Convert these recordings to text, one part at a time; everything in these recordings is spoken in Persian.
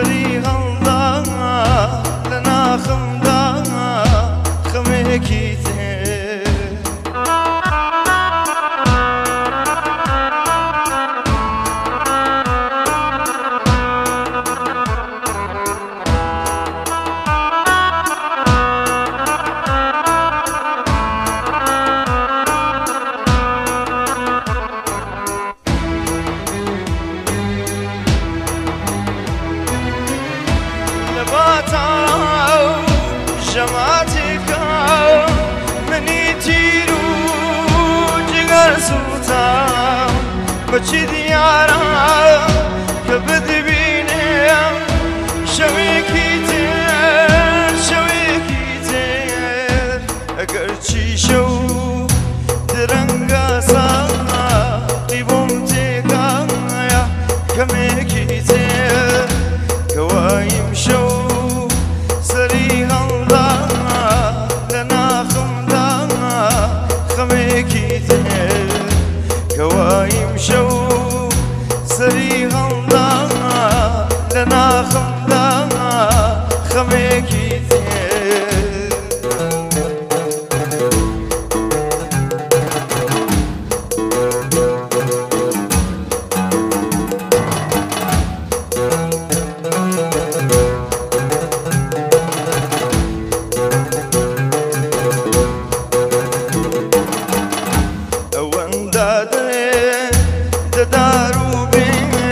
سەری هەڵدا لە ناخمدا خەمێکی تێ جەماتێک منی تیر و جگەر سووتام بەچی دیارە کە بتبینێم شەوێکی تر شەوێکی تر ئەگەر چی شەو درەنگە ساقی بۆم تێکایە کەمێکی تر کەوایم شەو سەری هەڵدا لە ناخمدا خەمێکی تر کەوایم شەو سەری هەڵدا لە ناخمدا خەمێکی تر دەدار و بێ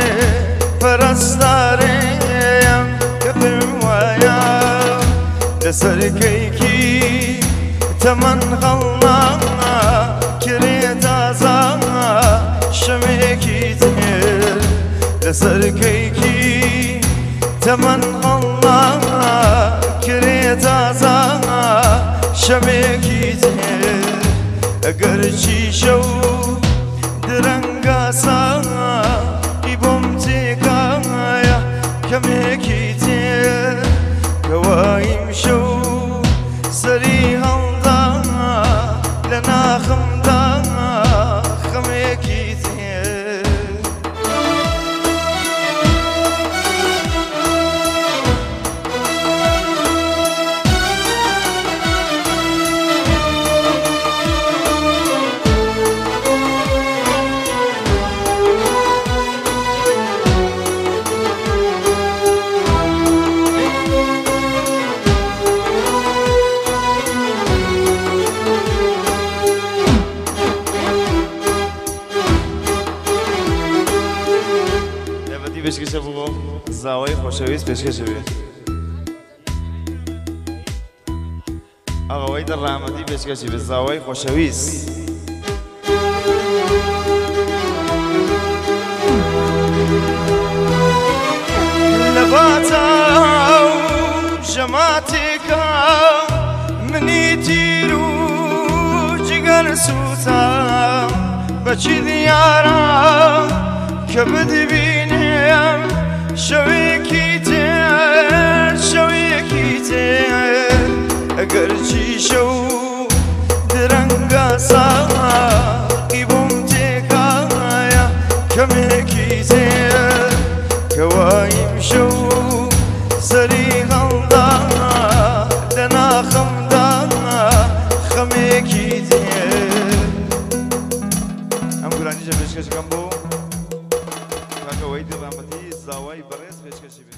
پەرستارێم کە پێم وایە لەسەر کەیکی تەمەن هەڵنا کرێ تازە شەمێکی تر لەسەر کەیکی تەمەن هەڵنا کرێ تازە شەمێکی تر ئەگەر چی شەو درەنگە ساقی بۆم تێکایە کەمێکی تر کەوایم شەو سەری هەڵدا لە ناخمدا خەمێکی تر پێشکەشە بۆ زاوای خۆشەویست پێشکەشە بێ ئەوەی دەڕامەتی پێشکەشی بێ زاوای خۆشەویست لە باتاو ژەماتێکە منی تیر و جگەر سووتام بەچی دیارە کە بتبینێم شەوێکی تر شەوێکی تر ئەگەر چی شەو درەنگە ساقی بۆم تێکایە کەمێکی تر کەوایم شەو سەری هەڵدا لە ناخمدا خەمێکی تر ئەم گورانیشە پێشکەشەکەم بۆ کاکەوەی دڵامەتی زاوای بەڕێز پێشکەشی بێ